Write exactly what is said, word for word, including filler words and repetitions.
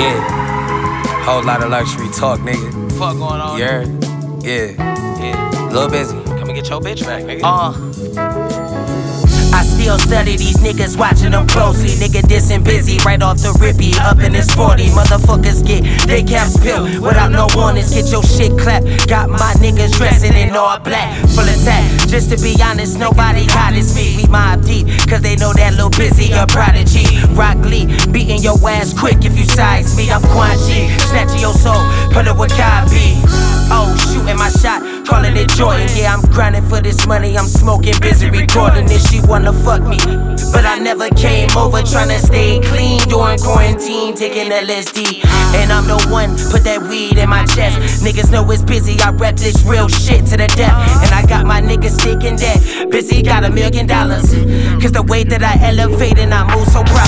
Yeah, whole lot of luxury talk, nigga. Fuck going on? Yeah, yeah, Yeah. little busy. Come and get your bitch back, nigga. Uh. I still study these niggas, watching them closely. Nigga dissing busy, right off the rippy, up in his forty. Motherfuckers get they caps peeled without no warnings. Get your shit clapped. Got my niggas dressing in all black, full of tat. Just to be honest, nobody got this me. We mob deep, cause they know that Lil Busy a prodigy. Rock Lee, beating your ass quick if you size me. I'm Quan Chi, snatching your soul, put it with Kabi. Oh, shooting my shot, calling it Jordan. Yeah, I'm grinding for this money, I'm smoking, busy recording this. She wanna fuck me, but I never came over, tryna stay clean during quarantine, taking L S D. And I'm the one, put that weed in my chest. Niggas know it's busy, I rep this real shit to the death. And I got my niggas thinking that Busy got a million dollars, cause the way that I elevate and I move so proud.